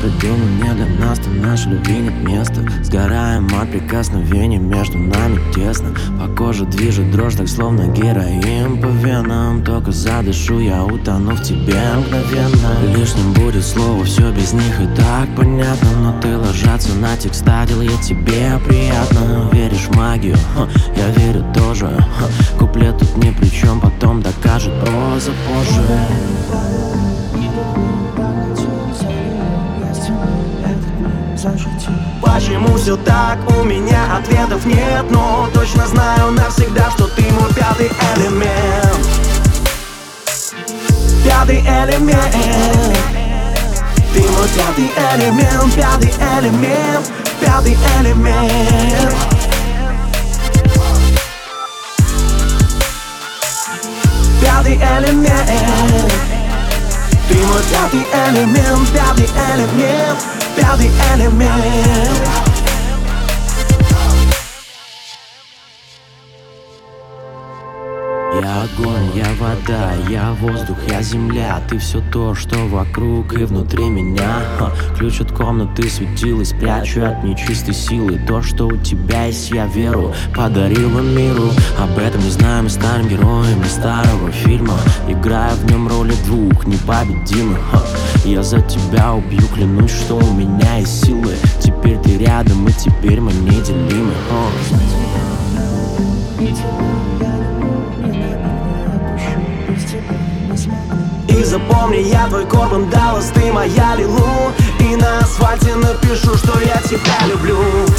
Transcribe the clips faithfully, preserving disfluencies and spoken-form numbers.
придуман не для нас, то нашей любви нет места. Сгораем от прикосновений, между нами тесно. По коже движет дрожь, так словно героин по венам. Только задышу, я утону в тебе мгновенно. Лишним будет слово, все без них и так понятно. Но ты ложатся на текста, делает тебе приятно. Веришь в магию? Ха, я верю тоже. Ха, куплет тут ни при чем, потом докажет проза позже. Почему все так? У меня ответов нет, но точно знаю навсегда, что ты мой пятый элемент. Пятый элемент. Ты мой пятый элемент, пятый элемент, пятый элемент. Пятый элемент. Ты мой пятый элемент, пятый элемент, пятый элемент. Я огонь, я вода, я воздух, я земля. Ты все то, что вокруг и внутри меня. Ха, ключ от комнаты светилось, прячу от нечистой силы. То, что у тебя есть, я веру подарила миру. Об этом не знаем, мы станем героями старого фильма, играя в нем роли двух непобедимых. Ха, я за тебя убью, клянусь, что у меня есть силы. Теперь ты рядом, и теперь мы неделимы. Ха. И запомни, я твой Корбан Даллас, ты моя Лилу. И на асфальте напишу, что я тебя люблю.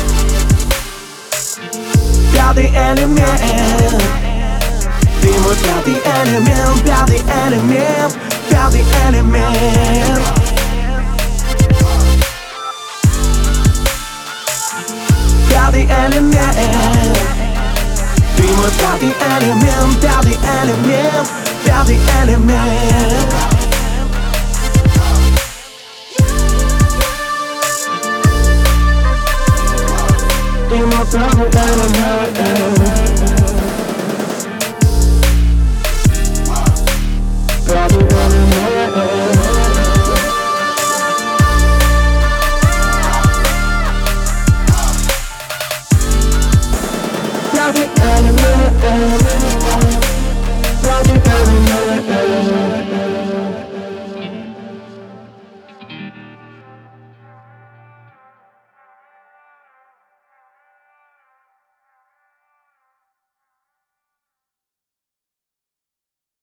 Пятый элемент. Ты мой пятый элемент, пятый элемент, пятый элемент. Пятый элемент. Ты мой пятый элемент, пятый элемент, пятый элемент. Ты мой пятый элемент.